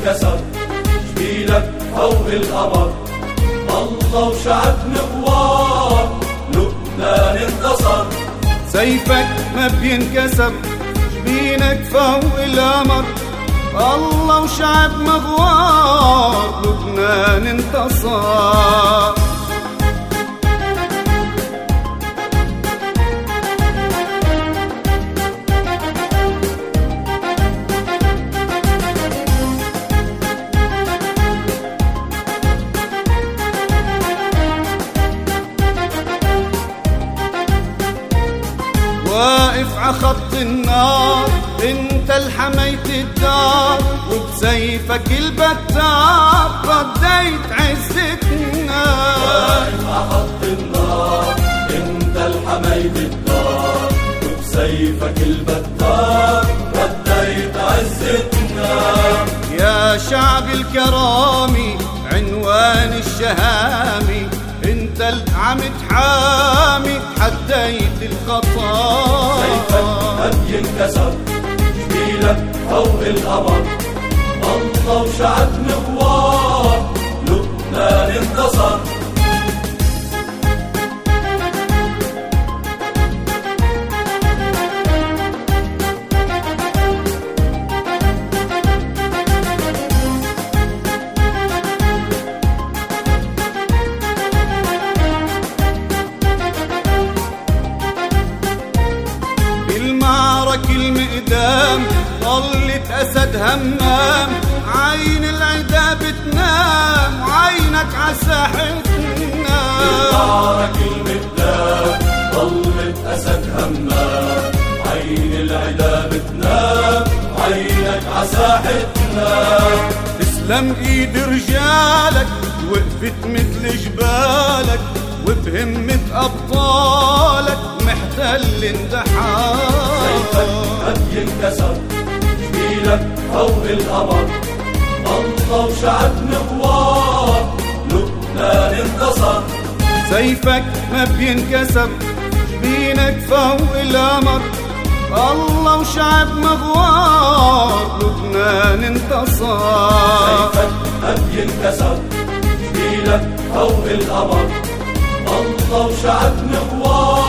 انكسر، جبينك فوق القمر، الله وشعب مغوار، لبنان انتصر. سيفك ما بينكسر، جبينك فوق القمر، الله وشعب مغوار، لبنان انتصر. واقف عخط النار، انت الحميت الدار، وبسيفك البتار رديت عزتنا. واقف عخط النار، انت الحميت الدار، وبسيفك البتار رديت عزتنا. يا شعب الكرامي عنوان الشهامي، انت العم تحامي حديت الخطا. سيفك ما بينكسر، جبينك فوق القمر، الله وشعب مغوار، لبنان انتصر. المقدام ظلت أسد همام، عين العدا بتنام وعينك عساحتنا. بالمعرك المقدام ظلت أسد همام، عين العدا بتنام وعينك عساحتنا. تسلم ايد رجالك وقفت مثل جبالك، وبهمة أبطالك محتل اندحار. سيفك ما بينكسر، جبينك فوق القمر، الله وشعب مغوار، لبنان انتصر. سيفك ما بينكسر، جبينك فوق القمر، الله وشعب مغوار، لبنان انتصر. سيفك ما بينكسر، جبينك فوق القمر، الله وشعب مغوار.